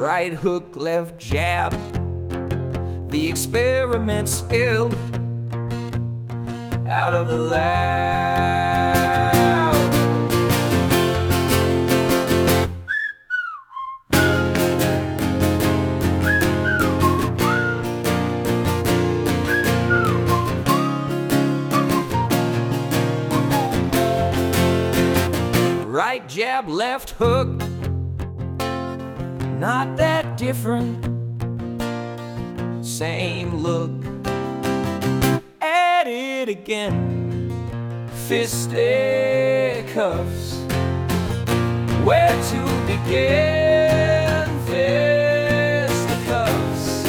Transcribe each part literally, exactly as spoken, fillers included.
Right hook, left jab, the experiment spilled out of the lab. Right jab, left hook, not that different, same look. At it again, fisticuffs. Where to begin? Fisticuffs.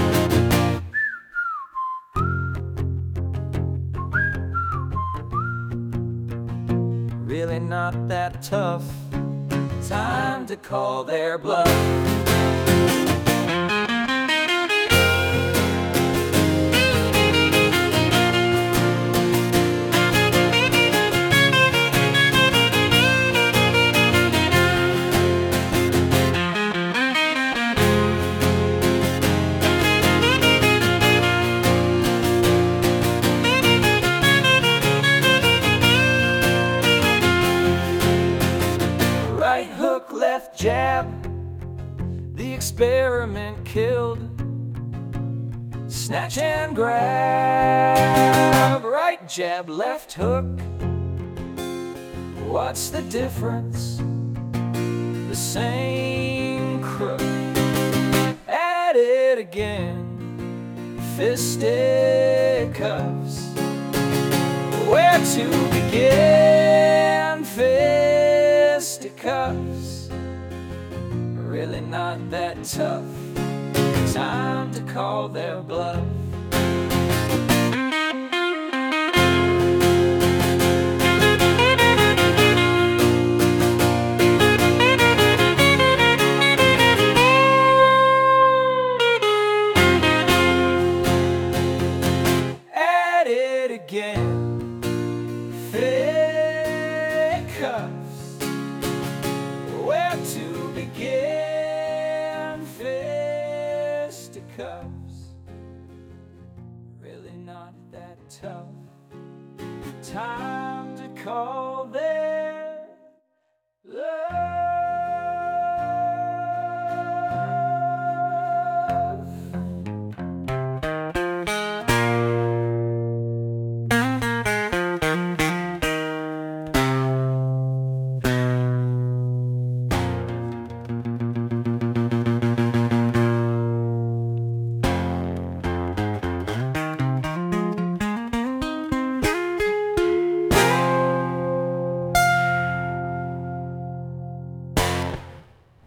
Really not that tough. Time to call their bluff. Right hook, left jab, the experiment killed. Snatch and grab. Right jab, left hook. What's the difference? The same crook. At it again, fisticuffs. Where to begin? Fisticuffs. Really not that tough. Time to call their bluff. At it again, fisticuffs. Where to begin? Fisticuffs. Really not that tough. Time to call them